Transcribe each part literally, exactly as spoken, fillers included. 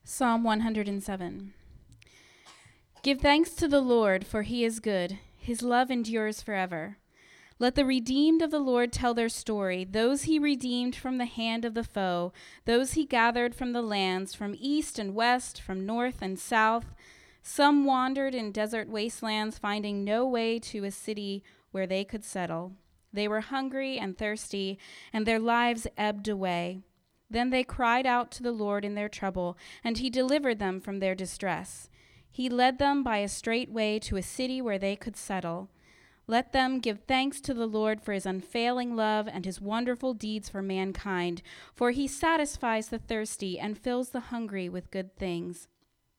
Psalm one hundred seven. Give thanks to the Lord, for he is good. His love endures forever. Let the redeemed of the Lord tell their story, those he redeemed from the hand of the foe, those he gathered from the lands, from east and west, from north and south. Some wandered in desert wastelands, finding no way to a city where they could settle. They were hungry and thirsty, and their lives ebbed away. Then they cried out to the Lord in their trouble, and he delivered them from their distress. He led them by a straight way to a city where they could settle. Let them give thanks to the Lord for his unfailing love and his wonderful deeds for mankind, for he satisfies the thirsty and fills the hungry with good things.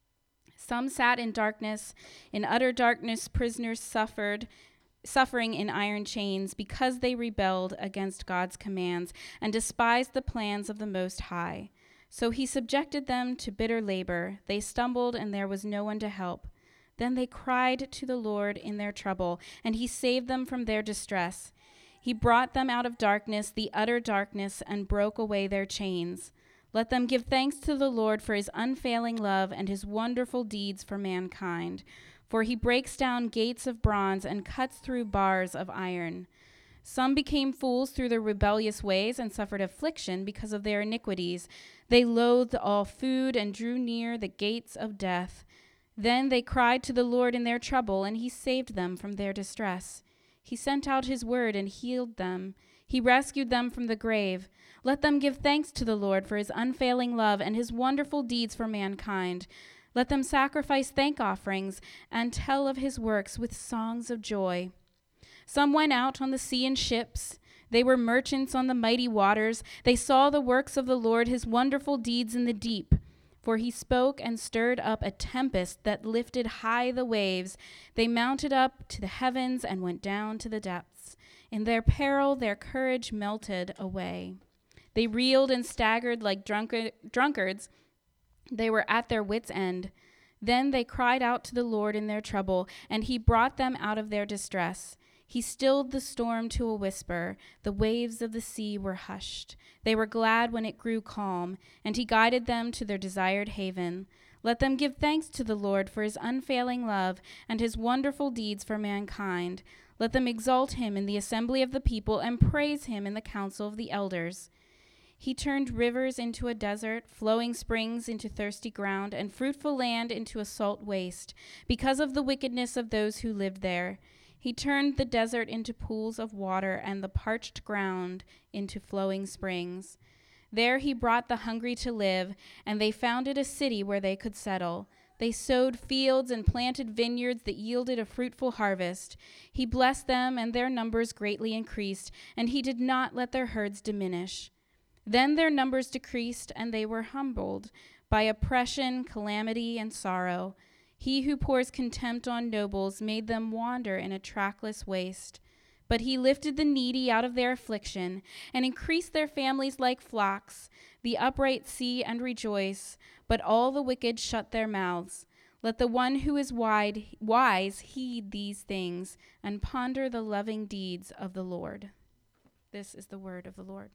Some sat in darkness. In utter darkness, prisoners suffered, suffering in iron chains, because they rebelled against God's commands and despised the plans of the Most High. So he subjected them to bitter labor. They stumbled, and there was no one to help. Then they cried to the Lord in their trouble, and he saved them from their distress. He brought them out of darkness, the utter darkness, and broke away their chains. Let them give thanks to the Lord for his unfailing love and his wonderful deeds for mankind. For he breaks down gates of bronze and cuts through bars of iron. Some became fools through their rebellious ways and suffered affliction because of their iniquities. They loathed all food and drew near the gates of death. Then they cried to the Lord in their trouble, and he saved them from their distress. He sent out his word and healed them. He rescued them from the grave. Let them give thanks to the Lord for his unfailing love and his wonderful deeds for mankind. Let them sacrifice thank offerings and tell of his works with songs of joy. Some went out on the sea in ships. They were merchants on the mighty waters. They saw the works of the Lord, his wonderful deeds in the deep. For he spoke and stirred up a tempest that lifted high the waves. They mounted up to the heavens and went down to the depths. In their peril, their courage melted away. They reeled and staggered like drunkard, drunkards. They were at their wits' end. Then they cried out to the Lord in their trouble, and he brought them out of their distress. He stilled the storm to a whisper. The waves of the sea were hushed. They were glad when it grew calm, and he guided them to their desired haven. Let them give thanks to the Lord for his unfailing love and his wonderful deeds for mankind. Let them exalt him in the assembly of the people and praise him in the council of the elders. He turned rivers into a desert, flowing springs into thirsty ground, and fruitful land into a salt waste, because of the wickedness of those who lived there. He turned the desert into pools of water and the parched ground into flowing springs. There he brought the hungry to live, and they founded a city where they could settle. They sowed fields and planted vineyards that yielded a fruitful harvest. He blessed them, and their numbers greatly increased, and he did not let their herds diminish. Then their numbers decreased, and they were humbled by oppression, calamity, and sorrow. He who pours contempt on nobles made them wander in a trackless waste. But he lifted the needy out of their affliction and increased their families like flocks. The upright see and rejoice, but all the wicked shut their mouths. Let the one who is wide, wise heed these things and ponder the loving deeds of the Lord. This is the word of the Lord.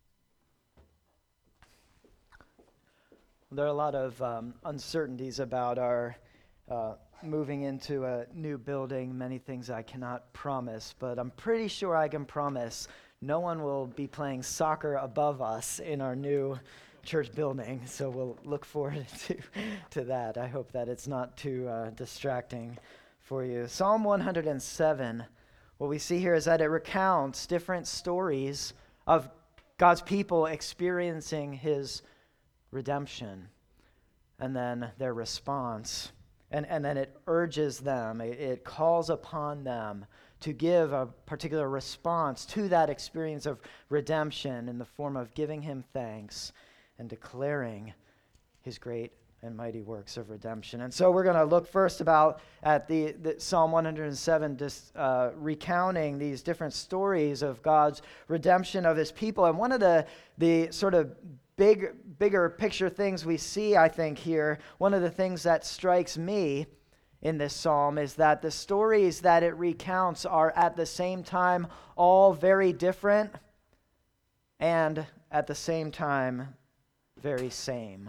There are a lot of um, uncertainties about our uh, moving into a new building, many things I cannot promise, but I'm pretty sure I can promise no one will be playing soccer above us in our new church building, so we'll look forward to, to that. I hope that it's not too uh, distracting for you. Psalm one hundred seven, what we see here is that it recounts different stories of God's people experiencing his redemption, and then their response, and, and then it urges them, it, it calls upon them to give a particular response to that experience of redemption in the form of giving him thanks and declaring his great and mighty works of redemption. And so we're going to look first about at the, the Psalm one hundred seven, just uh, recounting these different stories of God's redemption of his people. And one of the the sort of big, bigger picture things we see, I think, here, one of the things that strikes me in this psalm is that the stories that it recounts are at the same time all very different and at the same time very same.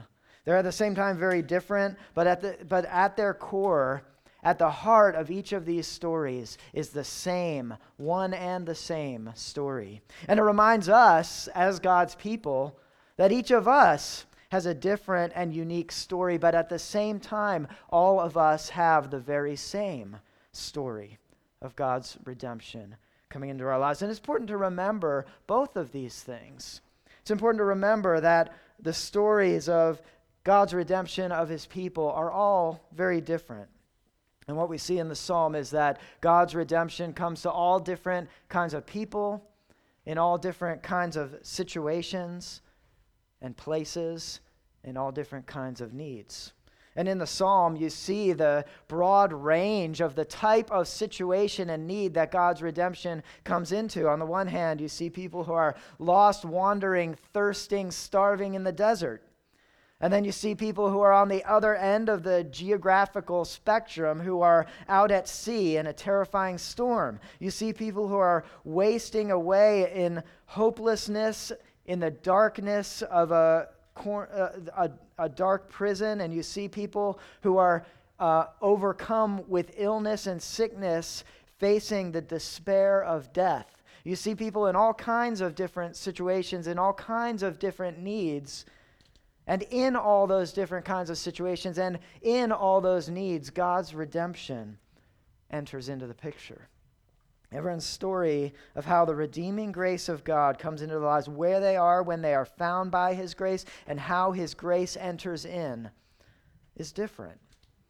They're at the same time very different, but at the but at their core, at the heart of each of these stories is the same, one and the same story. And it reminds us, as God's people, that each of us has a different and unique story, but at the same time, all of us have the very same story of God's redemption coming into our lives. And it's important to remember both of these things. It's important to remember that the stories of God's redemption of his people are all very different. And what we see in the psalm is that God's redemption comes to all different kinds of people, in all different kinds of situations and places, in all different kinds of needs. And in the psalm, you see the broad range of the type of situation and need that God's redemption comes into. On the one hand, you see people who are lost, wandering, thirsting, starving in the desert. And then you see people who are on the other end of the geographical spectrum, who are out at sea in a terrifying storm. You see people who are wasting away in hopelessness, in the darkness of a A, a dark prison, and you see people who are uh, overcome with illness and sickness, facing the despair of death. You see people in all kinds of different situations, in all kinds of different needs, and in all those different kinds of situations, and in all those needs, God's redemption enters into the picture. Everyone's story of how the redeeming grace of God comes into their lives, where they are when they are found by his grace, and how his grace enters in, is different.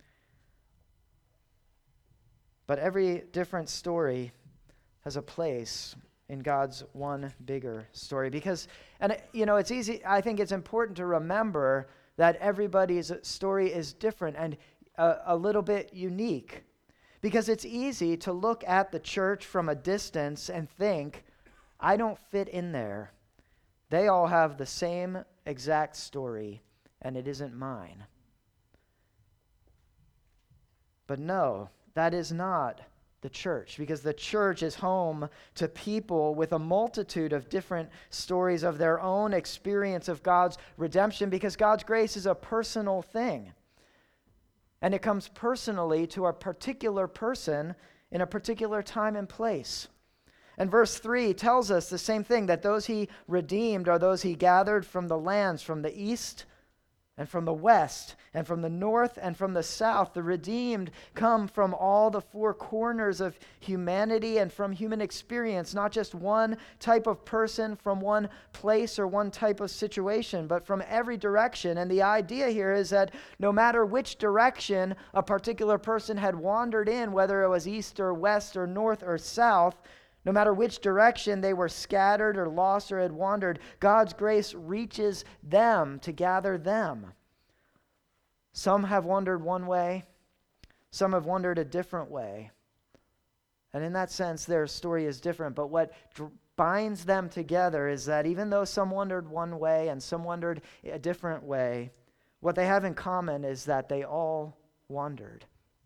But every different story has a place in God's one bigger story. Because, and you know, it's easy, I think it's important to remember that everybody's story is different and a, a little bit unique. Because it's easy to look at the church from a distance and think, I don't fit in there. They all have the same exact story, and it isn't mine. But no, that is not the church, because the church is home to people with a multitude of different stories of their own experience of God's redemption, because God's grace is a personal thing. And it comes personally to a particular person in a particular time and place. And verse three tells us the same thing, that those he redeemed are those he gathered from the lands, from the east and from the west, and from the north and from the south. The redeemed come from all the four corners of humanity and from human experience, not just one type of person from one place or one type of situation, but from every direction. And the idea here is that no matter which direction a particular person had wandered in, whether it was east or west or north or south, no matter which direction they were scattered or lost or had wandered, God's grace reaches them to gather them. Some have wandered one way, some have wandered a different way. And in that sense, their story is different. But what dr- binds them together is that even though some wandered one way and some wandered a different way, what they have in common is that they all wandered.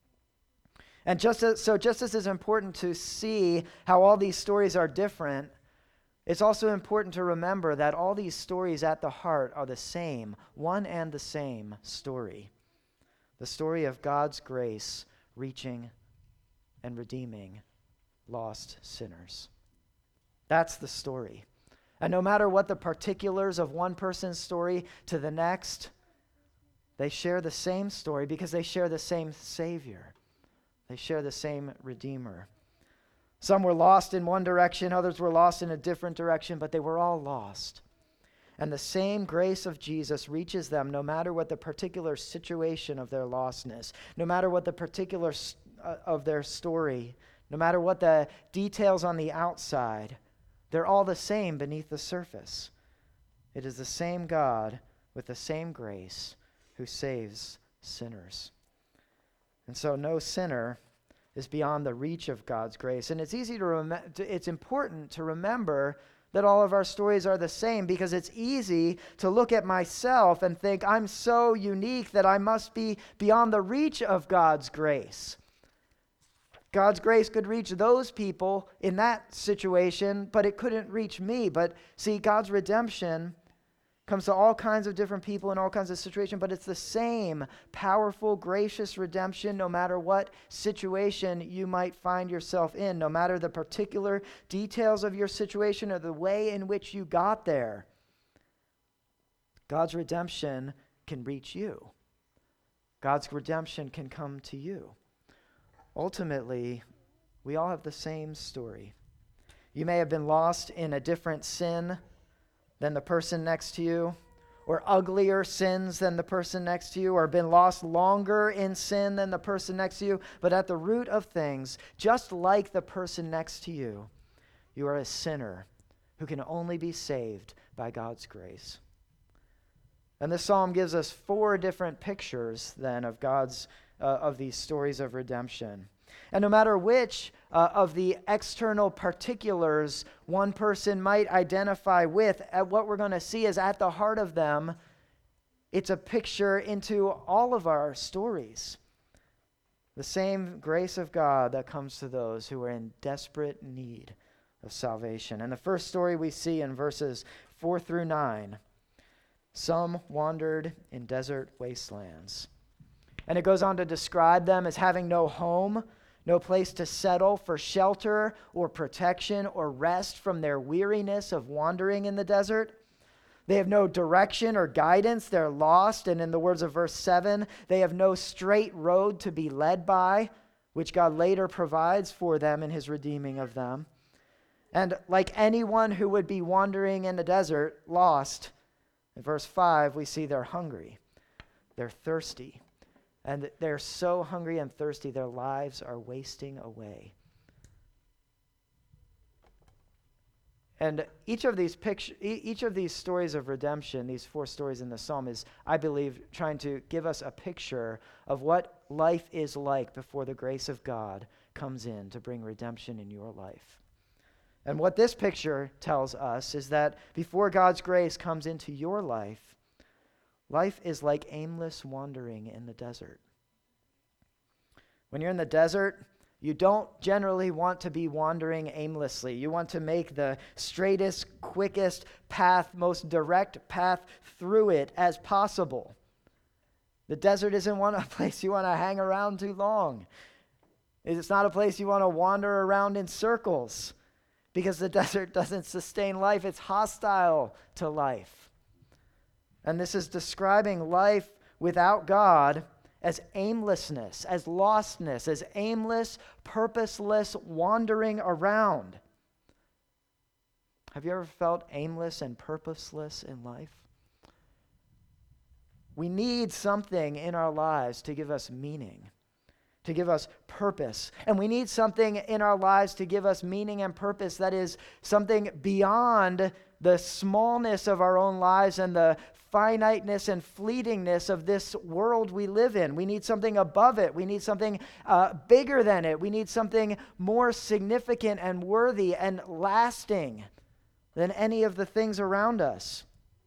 And just as, so just as it's important to see how all these stories are different, it's also important to remember that all these stories at the heart are the same, one and the same story. The story of God's grace reaching and redeeming lost sinners. That's the story. And no matter what the particulars of one person's story to the next, they share the same story because they share the same Savior. They share the same Redeemer. Some were lost in one direction, others were lost in a different direction, but they were all lost. And the same grace of Jesus reaches them no matter what the particular situation of their lostness, no matter what the particular st- uh, of their story, no matter what the details on the outside, they're all the same beneath the surface. It is the same God with the same grace who saves sinners. And so no sinner is beyond the reach of God's grace. And it's easy to remember, it's important to remember that all of our stories are the same, because it's easy to look at myself and think I'm so unique that I must be beyond the reach of God's grace. God's grace could reach those people in that situation, but it couldn't reach me. But see, God's redemption Comes to all kinds of different people in all kinds of situations, but it's the same powerful, gracious redemption no matter what situation you might find yourself in, no matter the particular details of your situation or the way in which you got there. God's redemption can reach you. God's redemption can come to you. Ultimately, we all have the same story. You may have been lost in a different sin than the person next to you, or uglier sins than the person next to you, or been lost longer in sin than the person next to you. But at the root of things, just like the person next to you, you are a sinner who can only be saved by God's grace. And this psalm gives us four different pictures then of God's, uh, of these stories of redemption. And no matter which uh, of the external particulars one person might identify with, uh, what we're going to see is at the heart of them, it's a picture into all of our stories. The same grace of God that comes to those who are in desperate need of salvation. And the first story we see in verses four through nine, some wandered in desert wastelands. And it goes on to describe them as having no home, no place to settle for shelter or protection or rest from their weariness of wandering in the desert. They have no direction or guidance. They're lost. And in the words of verse seven, they have no straight road to be led by, which God later provides for them in his redeeming of them. And like anyone who would be wandering in the desert, lost, in verse five, we see they're hungry. They're thirsty. And they're so hungry and thirsty, their lives are wasting away. And each of these picture, each of these stories of redemption, these four stories in the psalm, is, I believe, trying to give us a picture of what life is like before the grace of God comes in to bring redemption in your life. And what this picture tells us is that before God's grace comes into your life, life is like aimless wandering in the desert. When you're in the desert, you don't generally want to be wandering aimlessly. You want to make the straightest, quickest path, most direct path through it as possible. The desert isn't one a place you want to hang around too long. It's not a place you want to wander around in circles, because the desert doesn't sustain life. It's hostile to life. And this is describing life without God as aimlessness, as lostness, as aimless, purposeless wandering around. Have you ever felt aimless and purposeless in life? We need something in our lives to give us meaning, to give us purpose. And we need something in our lives to give us meaning and purpose that is something beyond the smallness of our own lives and the finiteness and fleetingness of this world we live in. We need something above it. We need something uh, bigger than it. We need something more significant and worthy and lasting than any of the things around us.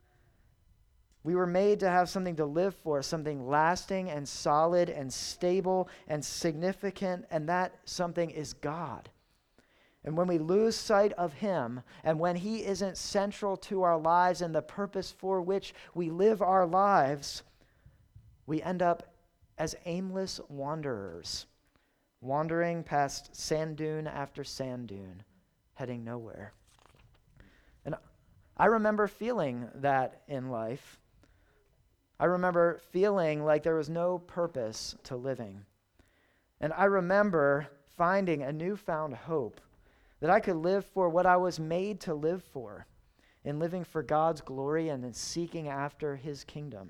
We were made to have something to live for, something lasting and solid and stable and significant, and that something is God. And when we lose sight of him, and when he isn't central to our lives and the purpose for which we live our lives, we end up as aimless wanderers, wandering past sand dune after sand dune, heading nowhere. And I remember feeling that in life. I remember feeling like there was no purpose to living. And I remember finding a newfound hope that I could live for what I was made to live for, in living for God's glory and in seeking after his kingdom.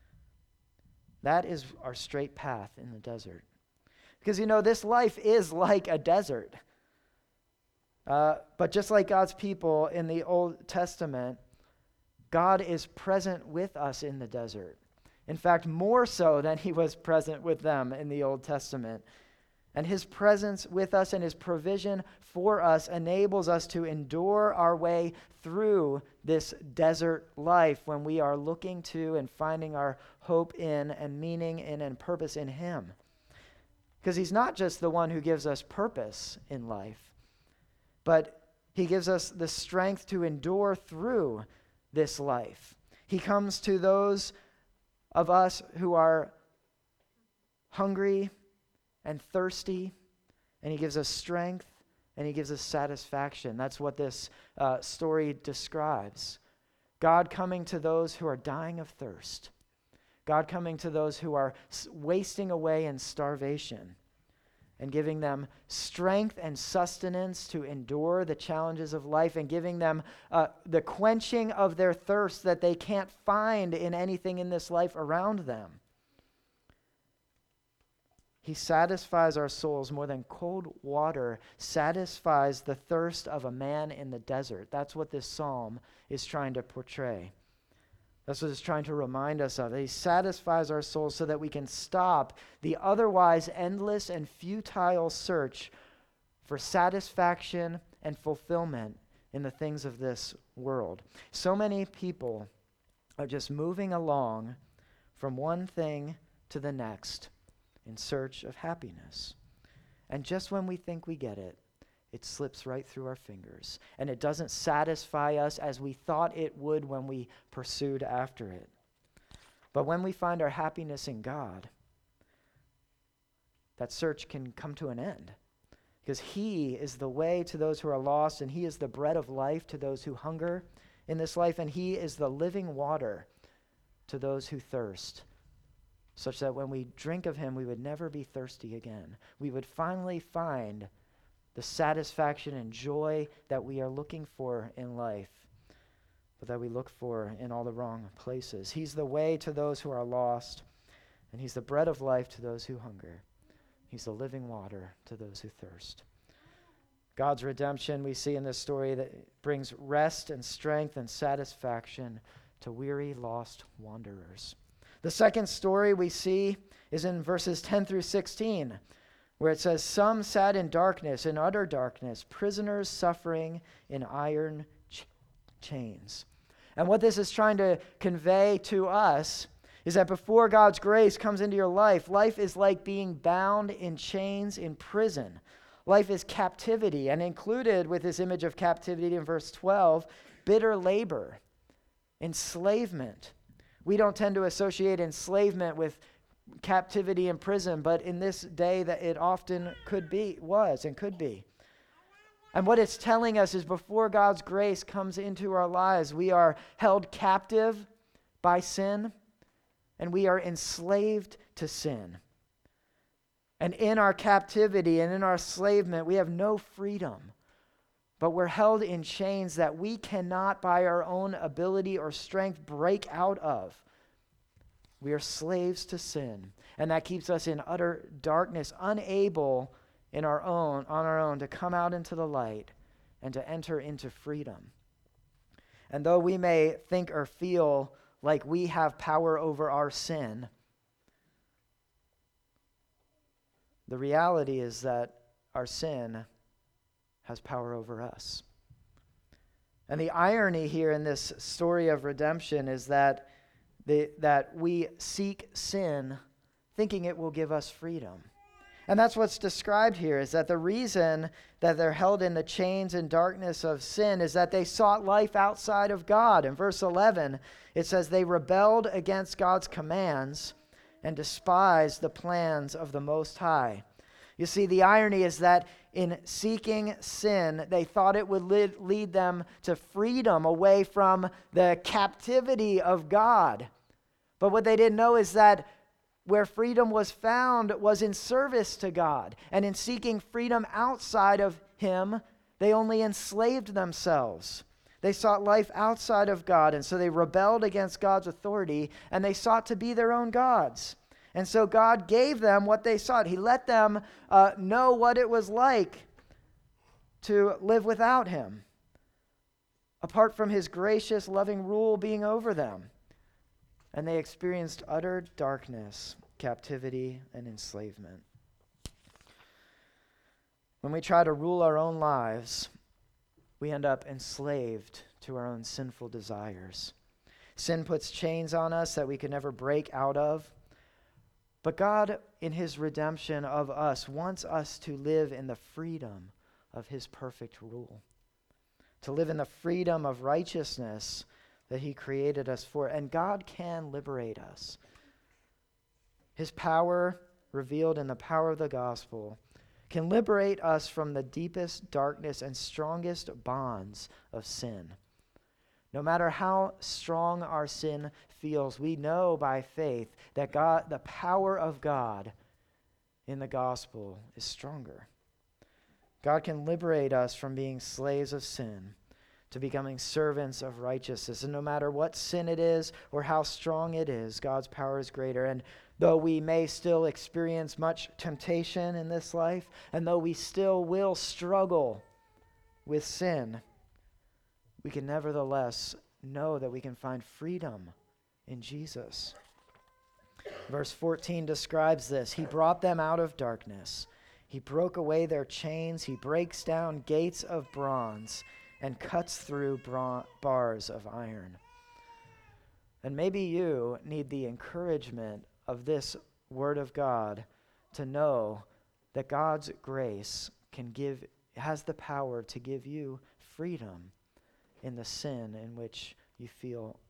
That is our straight path in the desert. Because, you know, this life is like a desert. Uh, but just like God's people in the Old Testament, God is present with us in the desert. In fact, more so than he was present with them in the Old Testament. And his presence with us and his provision for us enables us to endure our way through this desert life when we are looking to and finding our hope in and meaning in and purpose in him. Because he's not just the one who gives us purpose in life, but he gives us the strength to endure through this life. He comes to those of us who are hungry and thirsty, and he gives us strength, and he gives us satisfaction. That's what this uh, story describes. God coming to those who are dying of thirst. God coming to those who are wasting away in starvation and giving them strength and sustenance to endure the challenges of life, and giving them uh, the quenching of their thirst that they can't find in anything in this life around them. He satisfies our souls more than cold water satisfies the thirst of a man in the desert. That's what this psalm is trying to portray. That's what it's trying to remind us of. He satisfies our souls so that we can stop the otherwise endless and futile search for satisfaction and fulfillment in the things of this world. So many people are just moving along from one thing to the next in search of happiness. And just when we think we get it, it slips right through our fingers, and it doesn't satisfy us as we thought it would when we pursued after it. But when we find our happiness in God, that search can come to an end, because he is the way to those who are lost, and he is the bread of life to those who hunger in this life, and he is the living water to those who thirst, such that when we drink of him, we would never be thirsty again. We would finally find the satisfaction and joy that we are looking for in life, but that we look for in all the wrong places. He's the way to those who are lost, and he's the bread of life to those who hunger. He's the living water to those who thirst. God's redemption, we see in this story, that brings rest and strength and satisfaction to weary, lost wanderers. The second story we see is in verses ten through sixteen, where it says, "Some sat in darkness, in utter darkness, prisoners suffering in iron ch- chains." And what this is trying to convey to us is that before God's grace comes into your life, life is like being bound in chains in prison. Life is captivity, and included with this image of captivity in verse twelve, bitter labor, enslavement. We don't tend to associate enslavement with captivity in prison, but in this day that it often could be, was and could be. And what it's telling us is before God's grace comes into our lives, we are held captive by sin, and we are enslaved to sin. And in our captivity and in our enslavement, we have no freedom, but we're held in chains that we cannot by our own ability or strength break out of. We are slaves to sin, and that keeps us in utter darkness, unable in our own, on our own to come out into the light and to enter into freedom. And though we may think or feel like we have power over our sin, the reality is that our sin has power over us. And the irony here in this story of redemption is that the, that we seek sin thinking it will give us freedom. And that's what's described here, is that the reason that they're held in the chains and darkness of sin is that they sought life outside of God. In verse eleven, it says they rebelled against God's commands and despised the plans of the Most High. You see, the irony is that in seeking sin, they thought it would lead, lead them to freedom away from the captivity of God. But what they didn't know is that where freedom was found was in service to God. And in seeking freedom outside of him, they only enslaved themselves. They sought life outside of God, and so they rebelled against God's authority, and they sought to be their own gods. And so God gave them what they sought. He let them uh, know what it was like to live without him, apart from his gracious, loving rule being over them. And they experienced utter darkness, captivity, and enslavement. When we try to rule our own lives, we end up enslaved to our own sinful desires. Sin puts chains on us that we can never break out of. But God, in his redemption of us, wants us to live in the freedom of his perfect rule, to live in the freedom of righteousness that he created us for. And God can liberate us. His power, revealed in the power of the gospel, can liberate us from the deepest darkness and strongest bonds of sin. No matter how strong our sin feels, we know by faith that God, the power of God in the gospel is stronger. God can liberate us from being slaves of sin to becoming servants of righteousness. And no matter what sin it is or how strong it is, God's power is greater. And though we may still experience much temptation in this life, and though we still will struggle with sin, we can nevertheless know that we can find freedom in Jesus. Verse fourteen describes this. He brought them out of darkness. He broke away their chains. He breaks down gates of bronze and cuts through bra- bars of iron. And maybe you need the encouragement of this word of God to know that God's grace can give, has the power to give you freedom in the sin in which you feel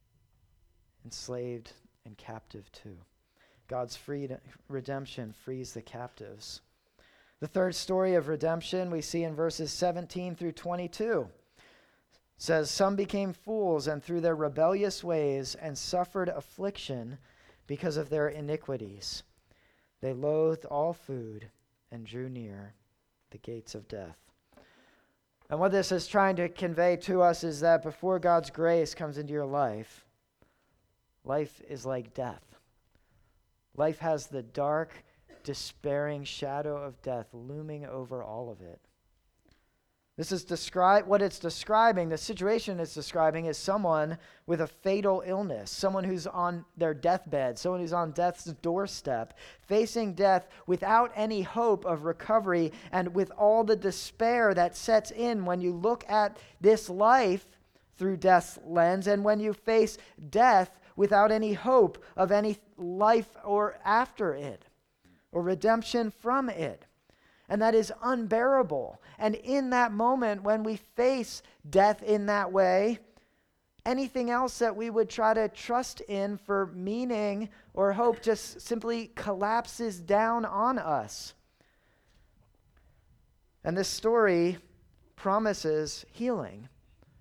enslaved and captive to. God's freedom, redemption frees the captives. The third story of redemption we see in verses seventeen through twenty-two. It says, some became fools and through their rebellious ways and suffered affliction because of their iniquities. They loathed all food and drew near the gates of death. And what this is trying to convey to us is that before God's grace comes into your life, life is like death. Life has the dark, despairing shadow of death looming over all of it. This is describe what it's describing, the situation it's describing is someone with a fatal illness, someone who's on their deathbed, someone who's on death's doorstep, facing death without any hope of recovery and with all the despair that sets in when you look at this life through death's lens and when you face death without any hope of any life or after it or redemption from it. And that is unbearable. And in that moment, when we face death in that way, anything else that we would try to trust in for meaning or hope just simply collapses down on us. And this story promises healing.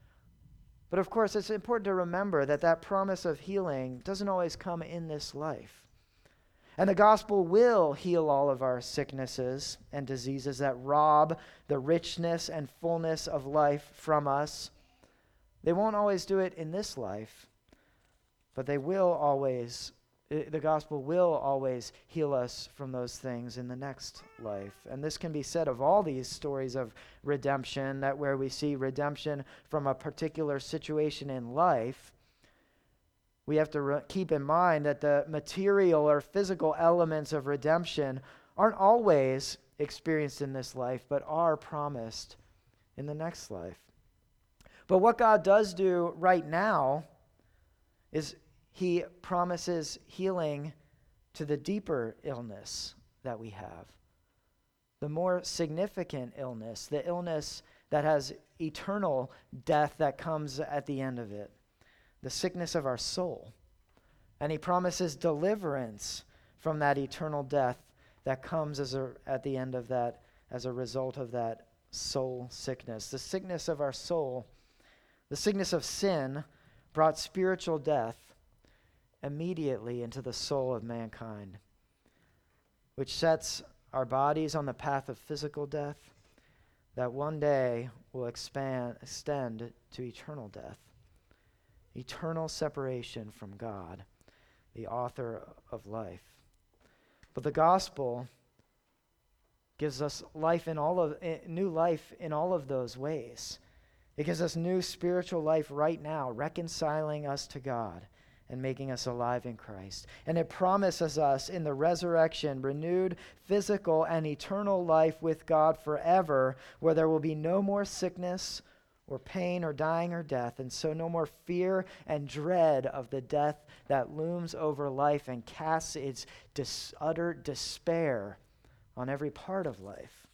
But of course, it's important to remember that that promise of healing doesn't always come in this life. And the gospel will heal all of our sicknesses and diseases that rob the richness and fullness of life from us. They won't always do it in this life, but they will always, the gospel will always heal us from those things in the next life. And this can be said of all these stories of redemption, that where we see redemption from a particular situation in life, we have to re- keep in mind that the material or physical elements of redemption aren't always experienced in this life, but are promised in the next life. But what God does do right now is he promises healing to the deeper illness that we have, the more significant illness, the illness that has eternal death that comes at the end of it. The sickness of our soul. And he promises deliverance from that eternal death that comes as a, at the end of that as a result of that soul sickness. The sickness of our soul, the sickness of sin, brought spiritual death immediately into the soul of mankind, which sets our bodies on the path of physical death that one day will expand, extend to eternal death. Eternal separation from God, the author of life. But the gospel gives us life in all of eh, new life in all of those ways. It gives us new spiritual life right now, reconciling us to God and making us alive in Christ. And it promises us in the resurrection renewed physical and eternal life with God forever, where there will be no more sickness or pain or dying or death, and so no more fear and dread of the death that looms over life and casts its dis- utter despair on every part of life.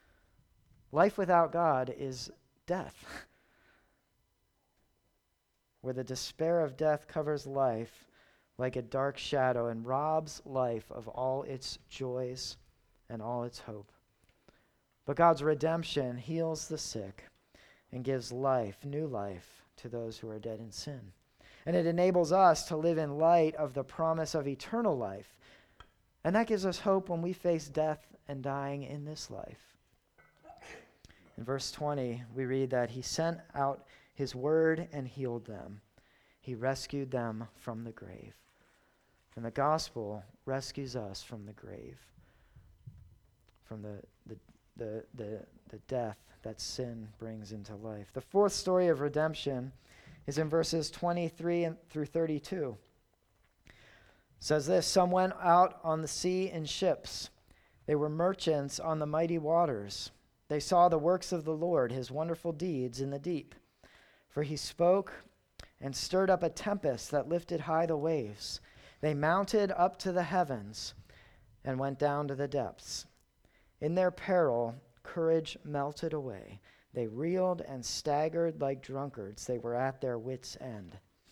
Life without God is death. where the despair of death covers life like a dark shadow and robs life of all its joys and all its hope. But God's redemption heals the sick and gives life, new life, to those who are dead in sin. And it enables us to live in light of the promise of eternal life. And that gives us hope when we face death and dying in this life. In verse twenty, we read that he sent out his word and healed them. He rescued them from the grave. And the gospel rescues us from the grave, from the, the, the, the, the death that sin brings into life. The fourth story of redemption is in verses twenty-three through thirty-two. It says this, some went out on the sea in ships. They were merchants on the mighty waters. They saw the works of the Lord, his wonderful deeds in the deep. For he spoke and stirred up a tempest that lifted high the waves. They mounted up to the heavens and went down to the depths. In their peril, courage melted away. They reeled and staggered like drunkards. They were at their wits' end.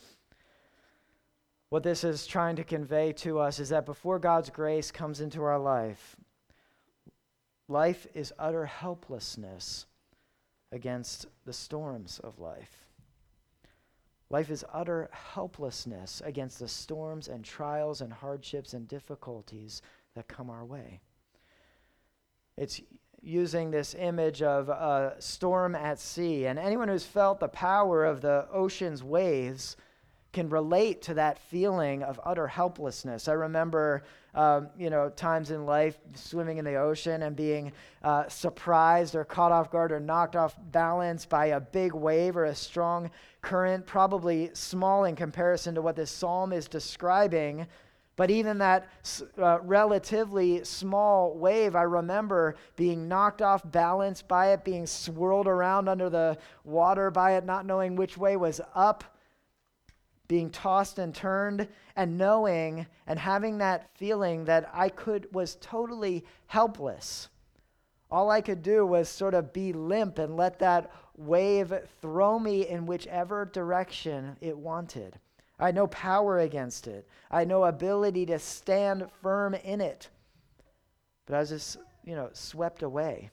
What this is trying to convey to us is that before God's grace comes into our life, life is utter helplessness against the storms of life. Life is utter helplessness against the storms and trials and hardships and difficulties that come our way. It's using this image of a storm at sea. And anyone who's felt the power of the ocean's waves can relate to that feeling of utter helplessness. I remember, um, you know, times in life swimming in the ocean and being uh, surprised or caught off guard or knocked off balance by a big wave or a strong current, probably small in comparison to what this psalm is describing. But even that uh, relatively small wave, I remember being knocked off balance by it, being swirled around under the water by it, not knowing which way was up, being tossed and turned, and knowing and having that feeling that I could was totally helpless. All I could do was sort of be limp and let that wave throw me in whichever direction it wanted. I had no power against it. I had no ability to stand firm in it. But I was just, you know, swept away.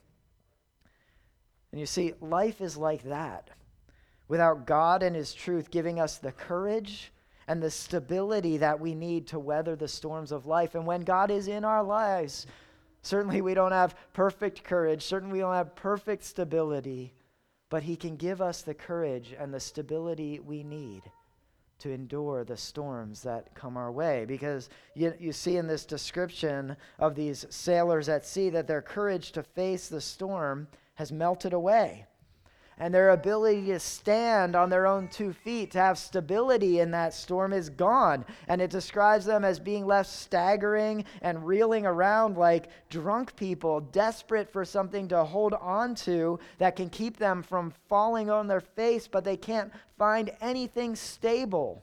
And you see, life is like that. Without God and his truth giving us the courage and the stability that we need to weather the storms of life. And when God is in our lives, certainly we don't have perfect courage. Certainly we don't have perfect stability. But he can give us the courage and the stability we need to endure the storms that come our way. Because you, you see in this description of these sailors at sea that their courage to face the storm has melted away. And their ability to stand on their own two feet, to have stability in that storm is gone. And it describes them as being left staggering and reeling around like drunk people, desperate for something to hold on to that can keep them from falling on their face, but they can't find anything stable.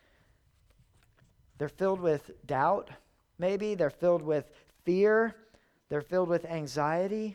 They're filled with doubt, maybe. They're filled with fear. They're filled with anxiety.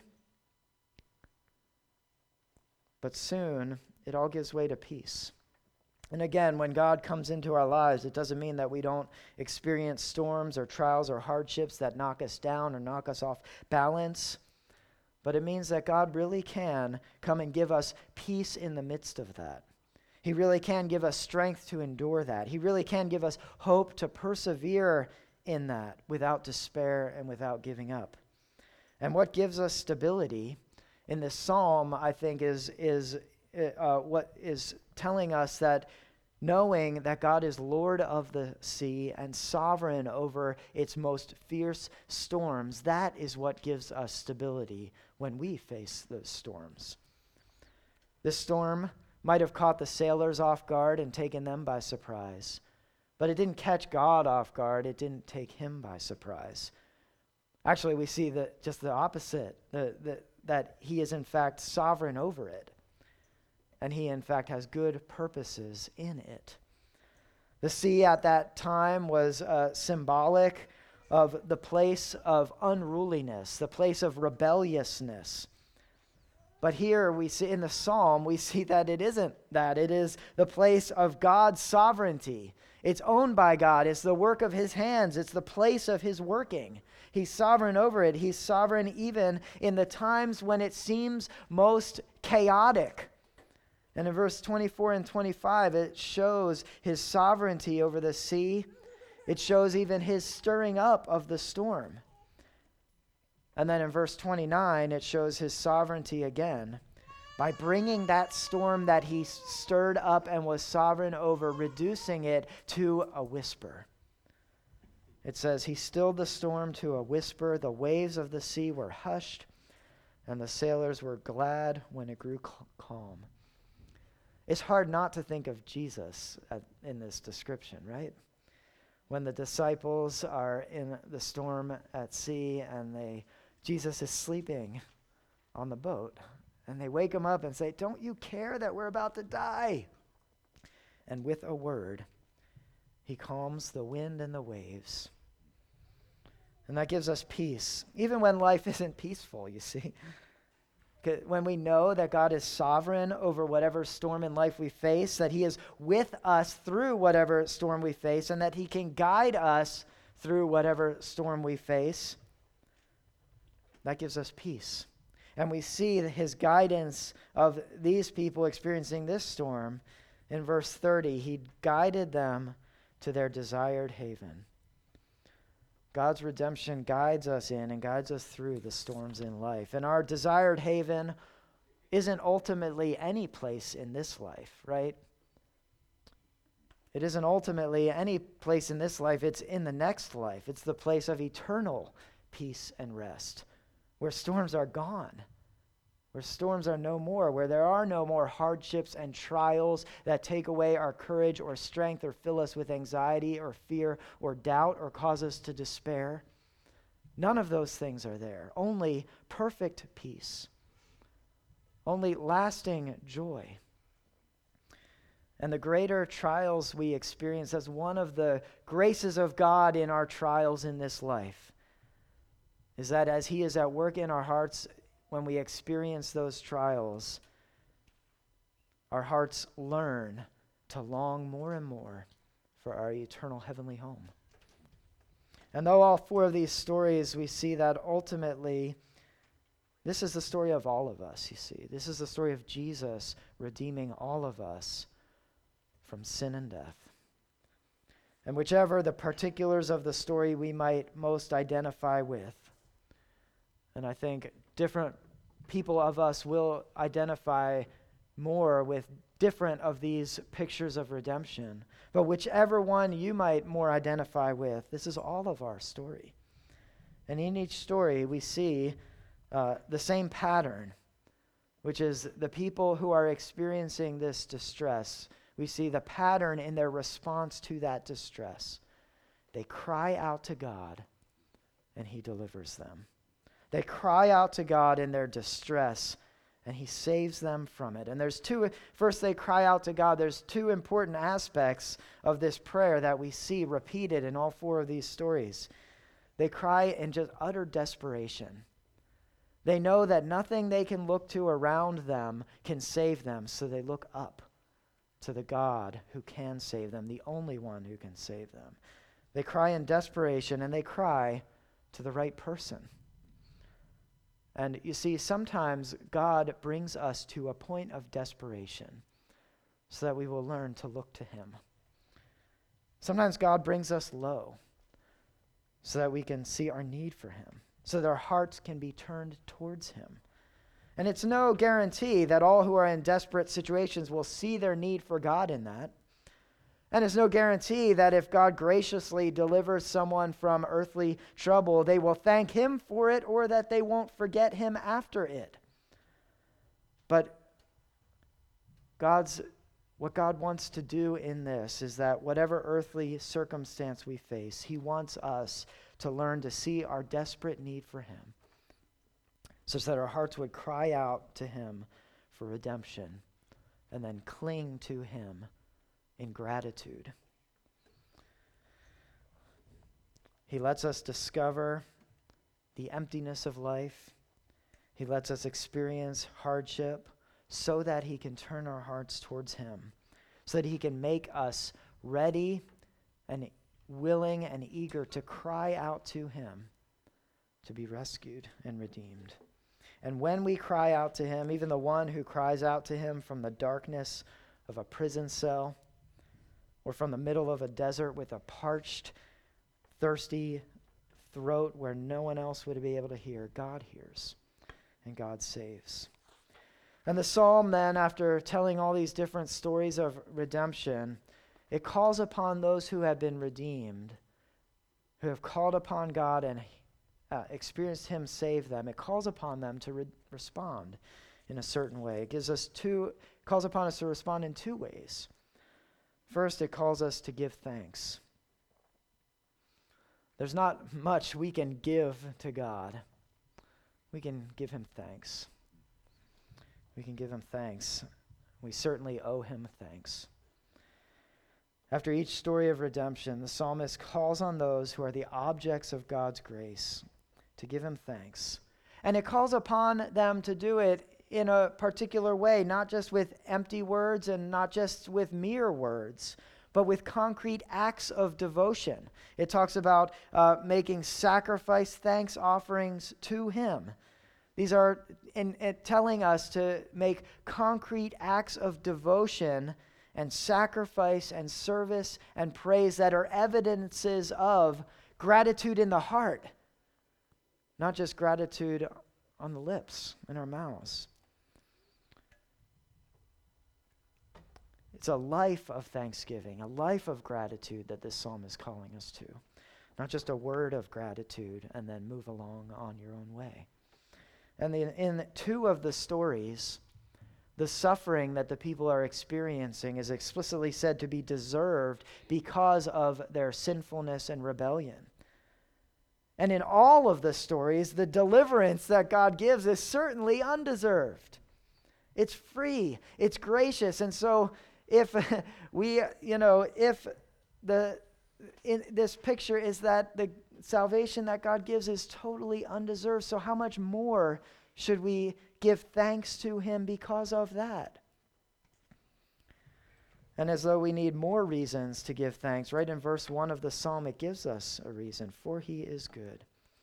But soon, it all gives way to peace. And again, when God comes into our lives, it doesn't mean that we don't experience storms or trials or hardships that knock us down or knock us off balance. But it means that God really can come and give us peace in the midst of that. He really can give us strength to endure that. He really can give us hope to persevere in that without despair and without giving up. And what gives us stability in this psalm, I think, is, is uh, what is telling us that knowing that God is Lord of the sea and sovereign over its most fierce storms, that is what gives us stability when we face those storms. This storm might have caught the sailors off guard and taken them by surprise, but it didn't catch God off guard. It didn't take him by surprise. Actually, we see that just the opposite, the, the that he is in fact sovereign over it. And he in fact has good purposes in it. The sea at that time was uh, symbolic of the place of unruliness, the place of rebelliousness. But here we see in the psalm, we see that it isn't that. It is the place of God's sovereignty. It's owned by God. It's the work of his hands. It's the place of his working. He's sovereign over it. He's sovereign even in the times when it seems most chaotic. And in verse twenty-four and twenty-five, it shows his sovereignty over the sea. It shows even his stirring up of the storm. And then in verse twenty-nine, it shows his sovereignty again by bringing that storm that he stirred up and was sovereign over, reducing it to a whisper. It says, he stilled the storm to a whisper. The waves of the sea were hushed, and the sailors were glad when it grew cal- calm. It's hard not to think of Jesus at, in this description, right? When the disciples are in the storm at sea and they Jesus is sleeping on the boat, and they wake him up and say, don't you care that we're about to die? And with a word, he calms the wind and the waves. And that gives us peace, even when life isn't peaceful, you see. When we know that God is sovereign over whatever storm in life we face, that he is with us through whatever storm we face, and that he can guide us through whatever storm we face, that gives us peace. And we see his guidance of these people experiencing this storm in verse thirty. He guided them to their desired haven. God's redemption guides us in and guides us through the storms in life. And our desired haven isn't ultimately any place in this life, right? It isn't ultimately any place in this life. It's in the next life. It's the place of eternal peace and rest, where storms are gone, where storms are no more, where there are no more hardships and trials that take away our courage or strength or fill us with anxiety or fear or doubt or cause us to despair. None of those things are there. Only perfect peace. Only lasting joy. And the greater trials we experience, as one of the graces of God in our trials in this life, is that as he is at work in our hearts, when we experience those trials, our hearts learn to long more and more for our eternal heavenly home. And though all four of these stories, we see that ultimately, this is the story of all of us, you see. This is the story of Jesus redeeming all of us from sin and death. And whichever the particulars of the story we might most identify with, and I think different people of us will identify more with different of these pictures of redemption. But whichever one you might more identify with, this is all of our story. And in each story, we see uh, the same pattern, which is the people who are experiencing this distress. We see the pattern in their response to that distress. They cry out to God, and he delivers them. They cry out to God in their distress, and he saves them from it. And there's two, first they cry out to God. There's two important aspects of this prayer that we see repeated in all four of these stories. They cry in just utter desperation. They know that nothing they can look to around them can save them, so they look up to the God who can save them, the only one who can save them. They cry in desperation, and they cry to the right person. And you see, sometimes God brings us to a point of desperation so that we will learn to look to him. Sometimes God brings us low so that we can see our need for him, so that our hearts can be turned towards him. And it's no guarantee that all who are in desperate situations will see their need for God in that. And it's no guarantee that if God graciously delivers someone from earthly trouble, they will thank him for it or that they won't forget him after it. But God's what God wants to do in this is that whatever earthly circumstance we face, he wants us to learn to see our desperate need for him, such that our hearts would cry out to him for redemption and then cling to him in gratitude. He lets us discover the emptiness of life. He lets us experience hardship so that he can turn our hearts towards him, so that he can make us ready and willing and eager to cry out to him to be rescued and redeemed. And when we cry out to him, even the one who cries out to him from the darkness of a prison cell or from the middle of a desert with a parched, thirsty throat where no one else would be able to hear, God hears and God saves. And the psalm then, after telling all these different stories of redemption, it calls upon those who have been redeemed, who have called upon God and uh, experienced him save them. It calls upon them to re- respond in a certain way. It gives us two, calls upon us to respond in two ways. First, it calls us to give thanks. There's not much we can give to God. We can give him thanks. We can give him thanks. We certainly owe him thanks. After each story of redemption, the psalmist calls on those who are the objects of God's grace to give him thanks. And it calls upon them to do it in a particular way, not just with empty words and not just with mere words, but with concrete acts of devotion. It talks about uh, making sacrifice thanks offerings to him. These are in, in telling us to make concrete acts of devotion and sacrifice and service and praise that are evidences of gratitude in the heart, not just gratitude on the lips, in our mouths. It's a life of thanksgiving, a life of gratitude that this psalm is calling us to, not just a word of gratitude and then move along on your own way. And the, in two of the stories, the suffering that the people are experiencing is explicitly said to be deserved because of their sinfulness and rebellion. And in all of the stories, the deliverance that God gives is certainly undeserved. It's free, it's gracious. And so if we, you know, if the in this picture is that the salvation that God gives is totally undeserved, so how much more should we give thanks to him because of that? And as though we need more reasons to give thanks, right in verse one of the psalm, it gives us a reason, for he is good.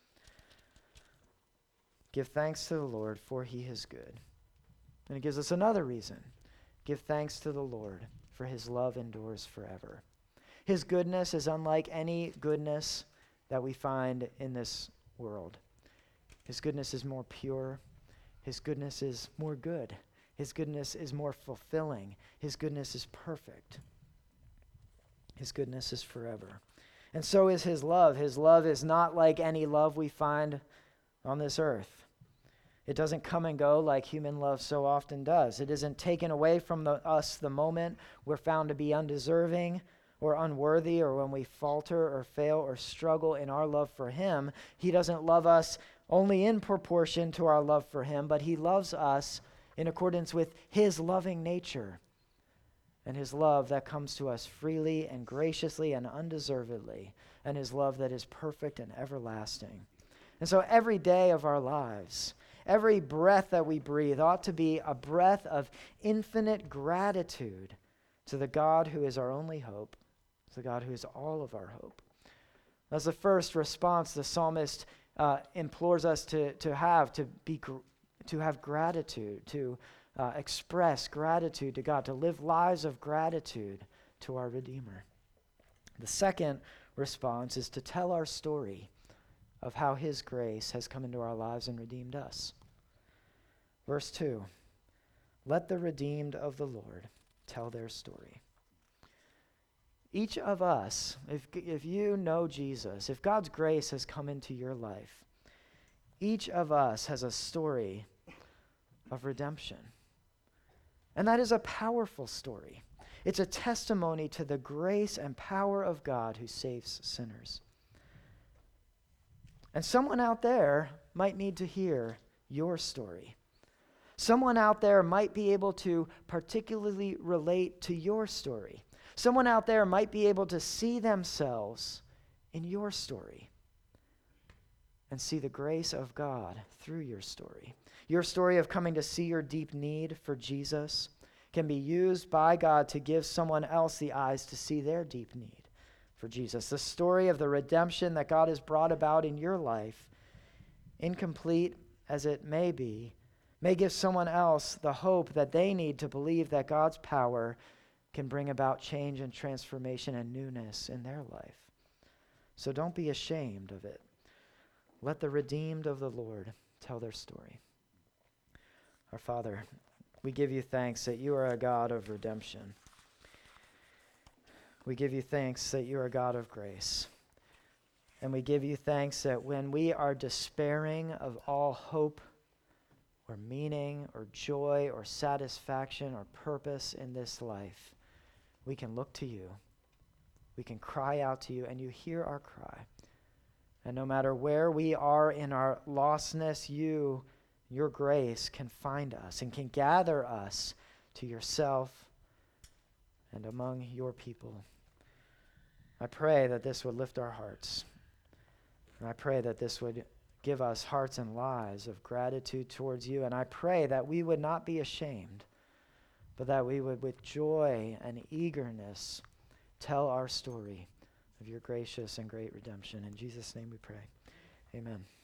Give thanks to the Lord, for he is good. And it gives us another reason. Give thanks to the Lord, for his love endures forever. His goodness is unlike any goodness that we find in this world. His goodness is more pure. His goodness is more good. His goodness is more fulfilling. His goodness is perfect. His goodness is forever. And so is his love. His love is not like any love we find on this earth. It doesn't come and go like human love so often does. It isn't taken away from the, us the moment we're found to be undeserving or unworthy, or when we falter or fail or struggle in our love for him. He doesn't love us only in proportion to our love for him, but he loves us in accordance with his loving nature and his love that comes to us freely and graciously and undeservedly, and his love that is perfect and everlasting. And so every day of our lives, every breath that we breathe ought to be a breath of infinite gratitude to the God who is our only hope, to the God who is all of our hope. As the first response, the psalmist uh, implores us to, to have, to be gr- to have gratitude, to uh, express gratitude to God, to live lives of gratitude to our Redeemer. The second response is to tell our story of how his grace has come into our lives and redeemed us. Verse two, let the redeemed of the Lord tell their story. Each of us, if, if you know Jesus, if God's grace has come into your life, each of us has a story of redemption. And that is a powerful story. It's a testimony to the grace and power of God who saves sinners. And someone out there might need to hear your story. Someone out there might be able to particularly relate to your story. Someone out there might be able to see themselves in your story. and see the grace of God through your story. Your story of coming to see your deep need for Jesus can be used by God to give someone else the eyes to see their deep need for Jesus. The story of the redemption that God has brought about in your life, incomplete as it may be, may give someone else the hope that they need to believe that God's power can bring about change and transformation and newness in their life. So don't be ashamed of it. Let the redeemed of the Lord tell their story. Our Father, we give you thanks that you are a God of redemption. We give you thanks that you are a God of grace. And we give you thanks that when we are despairing of all hope or meaning or joy or satisfaction or purpose in this life, we can look to you. We can cry out to you, and you hear our cry. And no matter where we are in our lostness, you, your grace, can find us and can gather us to yourself and among your people. I pray that this would lift our hearts. And I pray that this would give us hearts and lives of gratitude towards you. And I pray that we would not be ashamed, but that we would with joy and eagerness tell our story of your gracious and great redemption. In Jesus' name we pray. Amen.